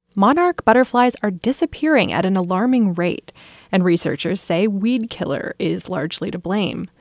Monarch butterflies are disappearing at an alarming rate, and researchers say weed killer is largely to blame.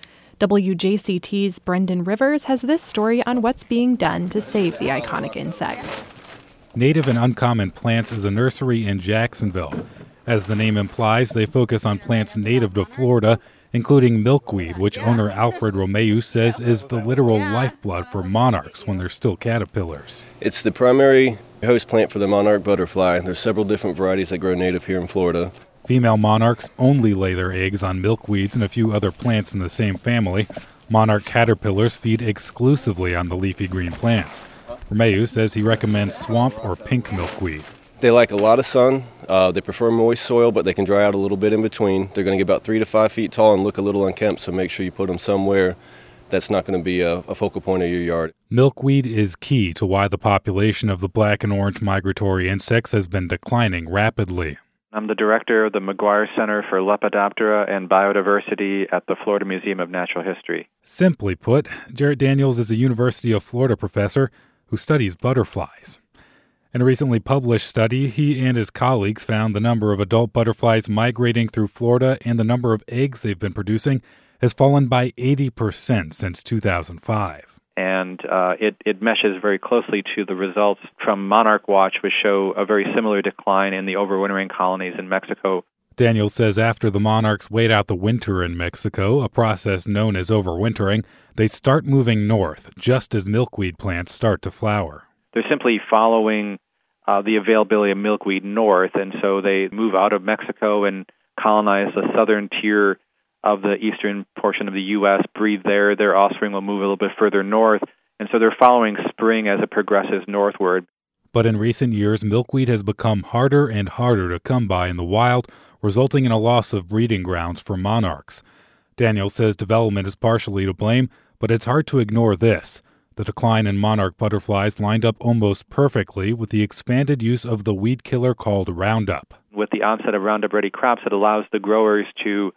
WJCT's Brendan Rivers has this story on what's being done to save the iconic insect. Native and Uncommon Plants is a nursery in Jacksonville. As the name implies, they focus on plants native to Florida, including milkweed, which owner Alfred Romeu says is the literal lifeblood for monarchs when they're still caterpillars. It's the primary host plant for the monarch butterfly. There's several different varieties that grow native here in Florida. Female monarchs only lay their eggs on milkweeds and a few other plants in the same family. Monarch caterpillars feed exclusively on the leafy green plants. Romeu says he recommends swamp or pink milkweed. They like a lot of sun. They prefer moist soil, but they can dry out a little bit in between. They're going to get about 3 to 5 feet tall and look a little unkempt, so make sure you put them somewhere that's not going to be a focal point of your yard. Milkweed is key to why the population of the black and orange migratory insects has been declining rapidly. I'm the director of the McGuire Center for Lepidoptera and Biodiversity at the Florida Museum of Natural History. Simply put, Jarrett Daniels is a University of Florida professor who studies butterflies. In a recently published study, he and his colleagues found the number of adult butterflies migrating through Florida and the number of eggs they've been producing has fallen by 80% since 2005. And it meshes very closely to the results from Monarch Watch, which show a very similar decline in the overwintering colonies in Mexico. Daniel says after the monarchs wait out the winter in Mexico, a process known as overwintering, they start moving north just as milkweed plants start to flower. They're simply following the availability of milkweed north, and so they move out of Mexico and colonize the southern tier of the eastern portion of the U.S., breed there. Their offspring will move a little bit further north, and so they're following spring as it progresses northward. But in recent years, milkweed has become harder and harder to come by in the wild, resulting in a loss of breeding grounds for monarchs. Daniel says development is partially to blame, but it's hard to ignore this. The decline in monarch butterflies lined up almost perfectly with the expanded use of the weed killer called Roundup. With the onset of Roundup-ready crops, it allows the growers to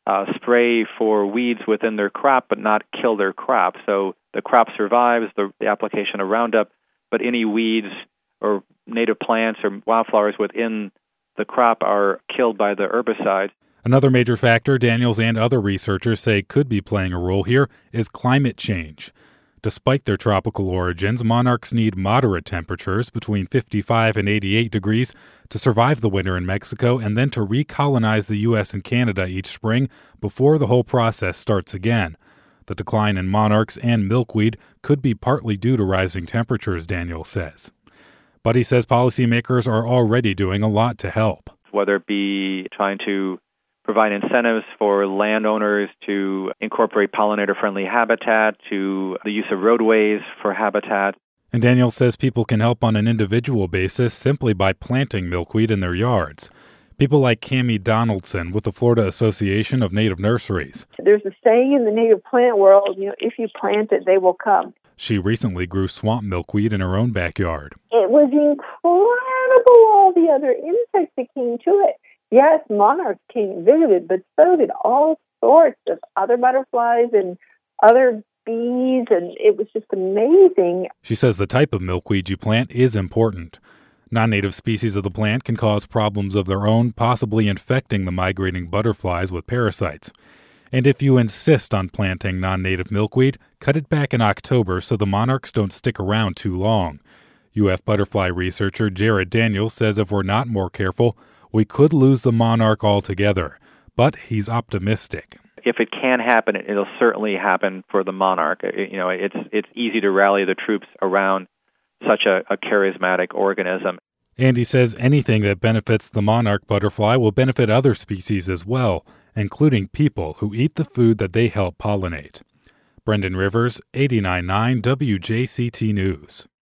spray for weeds within their crop but not kill their crop. So the crop survives the application of Roundup, but any weeds or native plants or wildflowers within the crop are killed by the herbicide. Another major factor Daniels and other researchers say could be playing a role here is climate change. Despite their tropical origins, monarchs need moderate temperatures between 55 and 88 degrees to survive the winter in Mexico and then to recolonize the U.S. and Canada each spring before the whole process starts again. The decline in monarchs and milkweed could be partly due to rising temperatures, Daniel says. But he says policymakers are already doing a lot to help. Whether it be trying to provide incentives for landowners to incorporate pollinator-friendly habitat, to the use of roadways for habitat. And Daniel says people can help on an individual basis simply by planting milkweed in their yards. People like Cammie Donaldson with the Florida Association of Native Nurseries. There's a saying in the native plant world, if you plant it, they will come. She recently grew swamp milkweed in her own backyard. It was incredible, all the other insects that came to it. Yes, monarchs came and visited, but so did all sorts of other butterflies and other bees, and it was just amazing. She says the type of milkweed you plant is important. Non-native species of the plant can cause problems of their own, possibly infecting the migrating butterflies with parasites. And if you insist on planting non-native milkweed, cut it back in October so the monarchs don't stick around too long. UF butterfly researcher Jarrett Daniels says if we're not more careful, we could lose the monarch altogether, but he's optimistic. If it can happen, it'll certainly happen for the monarch. It's easy to rally the troops around such a charismatic organism. And he says anything that benefits the monarch butterfly will benefit other species as well, including people who eat the food that they help pollinate. Brendan Rivers, 89.9 WJCT News.